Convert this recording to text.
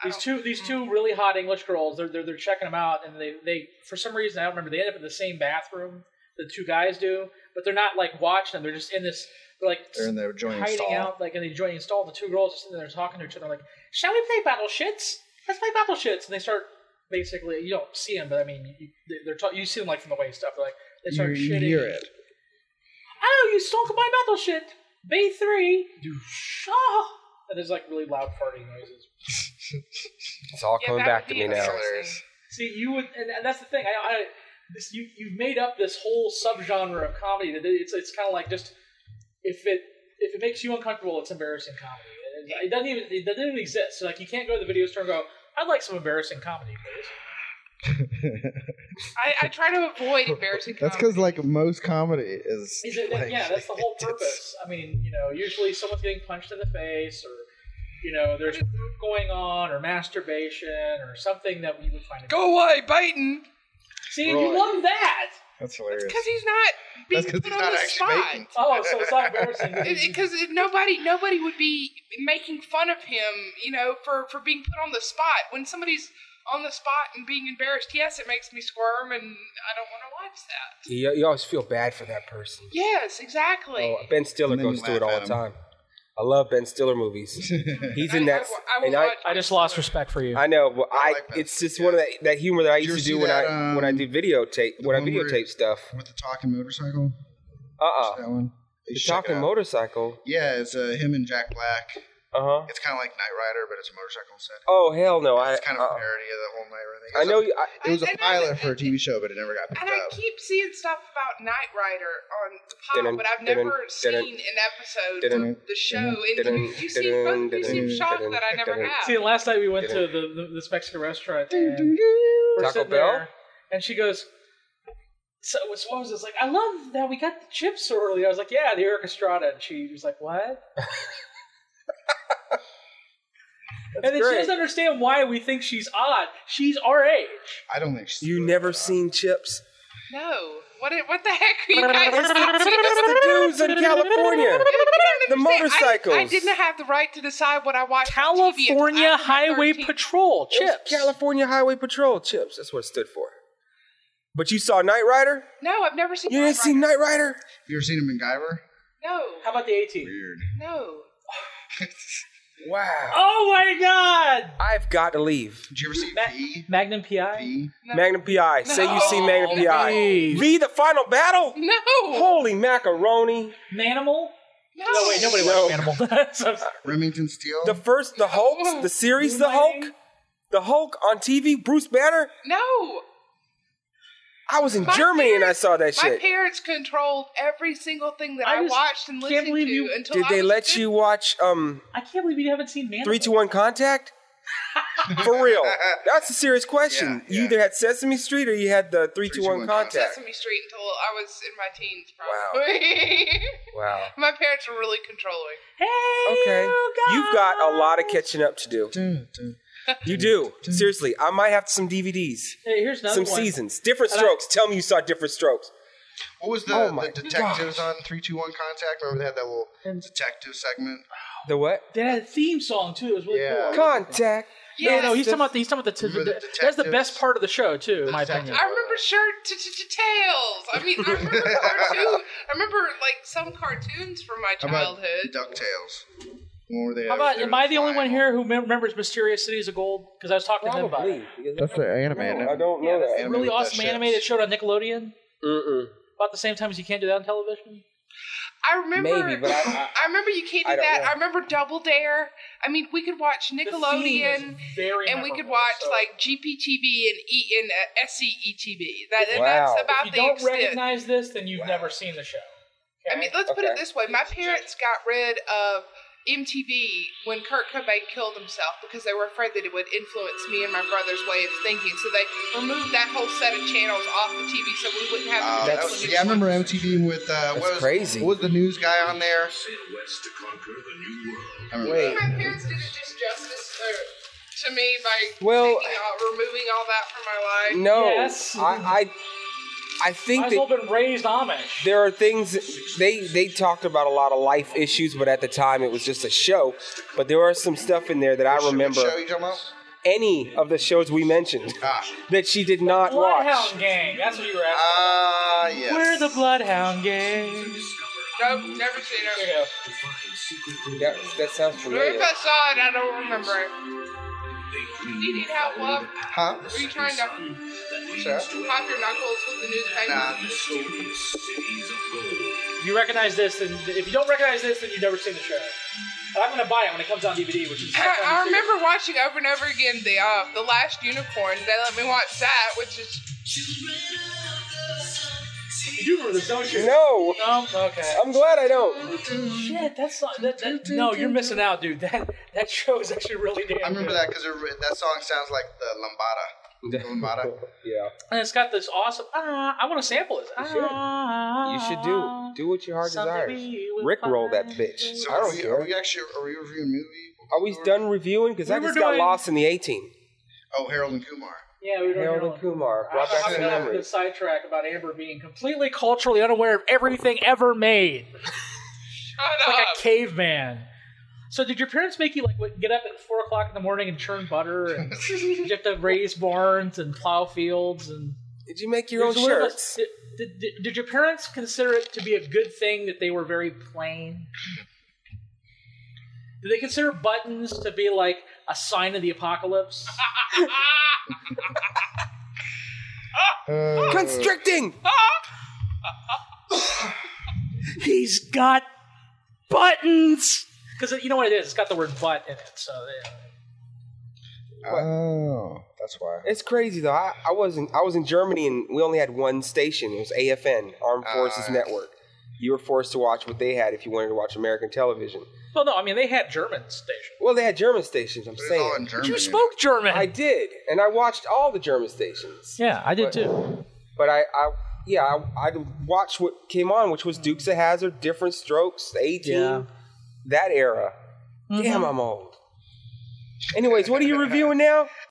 These two really hot English girls, they're checking them out, and they for some reason, I don't remember, they end up in the same bathroom the two guys do, but they're not like watching them. They're just in this, they're in their joint hiding stall. Out, like in the joint stall. The two girls are sitting there talking to each other, like, "Shall we play battle shits? Let's play battle shits." And they start basically, you don't see them, but I mean, you see them like from the waist up. They're like, they start shitting. You hear it. "Oh, you stole my battle shit. Bay 3. You shaw." And there's like really loud farting noises. It's all coming back to me now. See, you would, and that's the thing. You've made up this whole subgenre of comedy that it's kind of like just if it makes you uncomfortable, it's embarrassing comedy. It doesn't even exist. So like you can't go to the video store and go, "I'd like some embarrassing comedy, please." I try to avoid embarrassing comedy. That's because like most comedy is like, yeah, that's the whole purpose. I mean, usually someone's getting punched in the face, or there's food going on, or masturbation, or something that we would find. Go away, biting. See, you love that. That's hilarious. Because he's not being put on the spot. Baiting. Oh, so it's not embarrassing. Because nobody would be making fun of him, for being put on the spot. When somebody's on the spot and being embarrassed, yes, it makes me squirm, and I don't want to watch that. You always feel bad for that person. Yes, exactly. Oh, Ben Stiller goes through it all the time. I love Ben Stiller movies. He's in that. I just lost respect for you. I know. Well, it's just one of that humor that I used to do when I do videotape stuff. With the talking motorcycle. That one. The talking motorcycle. Yeah, it's him and Jack Black. It's kind of like Knight Rider, but it's a motorcycle set. Oh hell no! It's kind of a parody of the whole Knight Rider thing. I know. It was a pilot for a TV show, but it never got picked up. And I keep seeing stuff about Knight Rider on the pop, but I've never seen an episode of the show. And you seem shocked that I never have. See, last night we went to this Mexican restaurant, and we're Taco sitting Bell? there, and she goes, "So what was this? Like, I love that we got the chips so early." I was like, "Yeah, the Eric Estrada." And she was like, "What?" And then she doesn't understand why we think she's odd. She's our age. I don't think she's. You never seen Chips? No. What the heck are you guys It's the dudes in California. The motorcycles. I didn't have the right to decide what I watched. California Highway Patrol. Chips. California Highway Patrol. Chips. That's what it stood for. But you saw Knight Rider? No, I've never seen. You didn't see Knight Rider? You ever seen him in Guyver? No. How about the A-Team? Weird. No. Wow. Oh my God! I've got to leave. Did you ever see V? Magnum P.I.? V? No. Magnum P.I. Say you see Magnum P.I. V. V, the final battle? No. Holy macaroni. Manimal? No. No, wait, nobody watched Manimal. Remington Steele? The Hulk, the series The Hulk? The Hulk on TV, Bruce Banner? No. I was in Germany and I saw that My shit. parents controlled every single thing that I watched and listened to until Did they let you watch I can't believe you haven't seen Manimal. 3, 2, 1 Contact? For real. That's a serious question. Yeah. You either had Sesame Street or you had the 3, 2, 1 Contact. Sesame Street until I was in my teens, probably. Wow. My parents were really controlling. Hey, Okay. you You've got a lot of catching up to do. You do. Seriously. I might have some DVDs. Hey, here's another Some one. seasons. Different Strokes. Tell me you saw Different Strokes. What was the detectives on 3-2-1 Contact? Remember they had that little detective segment? The what? They had a theme song too. It was really cool. Contact. No, he's talking about the that's the best part of the show too, in my opinion. I remember Tails. I mean, I remember cartoons. I remember like some cartoons from my childhood. How about DuckTales? How about, am I the only one here who remembers Mysterious Cities of Gold? Because I was talking to him about it. That's the animated. I don't know that. It's a really awesome animated show on Nickelodeon. About the same time as you can't do that on television. I remember. Maybe, but I remember you can't do that. I remember Double Dare. I mean, we could watch Nickelodeon, and we could watch like GPTV and SCETV. That's about the extent. If you don't recognize this, then you've never seen the show. Okay? I mean, let's put it this way: my parents got rid of MTV when Kurt Cobain killed himself because they were afraid that it would influence me and my brother's way of thinking. So they removed that whole set of channels off the TV so we wouldn't have. I remember MTV with crazy. What was the news guy on there? Wait. My parents did it just justice to me by removing all that from my life. No, yes. I think I've been raised Amish. There are things they talked about a lot of life issues, but at the time it was just a show. But there are some stuff in there that I remember. What show you talking about? any of the shows we mentioned that she did not watch. Bloodhound Gang. That's what you were asking. Yes. We're the Bloodhound Gang. Nope, never seen it. There you go. That sounds familiar. If I saw it, I don't remember it. Do you need help, love? Huh? Are you trying to pop your knuckles with the newspaper? Nah, this cool. You recognize this, and if you don't recognize this, then you've never seen the show. But I'm going to buy it when it comes on DVD, which is... I remember watching over and over again the Last Unicorn. They let me watch that, which is... You do remember this, don't you? No. No? Okay. I'm glad I don't. Shit, that's not... no, you're missing out, dude. That show is actually really damn good. I remember that because that song sounds like the Lambada. Yeah. And it's got this awesome... I want to sample it. You should do what your heart desires. Rickroll that bitch. So I don't care. Are we reviewing movie? Are we done reviewing? Because I just got lost in the A-Team. Oh, Harold and Kumar. Yeah, we were doing Harold and Kumar. Brought back some memories. The sidetrack about Amber being completely culturally unaware of everything ever made. It's like a caveman. So did your parents make you get up at 4 o'clock in the morning and churn butter, and did you have to raise barns and plow fields? And did you make your own shirts? Did your parents consider it to be a good thing that they were very plain? Did they consider buttons to be like a sign of the apocalypse? Constricting! He's got buttons! Because you know what it is? It's got the word butt in it. So. Oh, that's why. It's crazy though. I was in Germany and we only had one station. It was AFN, Armed Forces Network. You were forced to watch what they had if you wanted to watch American television. Well, no, I mean they had German stations. Well, they had German stations. I'm saying. But you spoke German. I did, and I watched all the German stations. Yeah, I did too. But I watched what came on, which was Dukes of Hazzard, Different Strokes, the A-Team, that era. Mm-hmm. Damn, I'm old. Anyways, what are you reviewing now?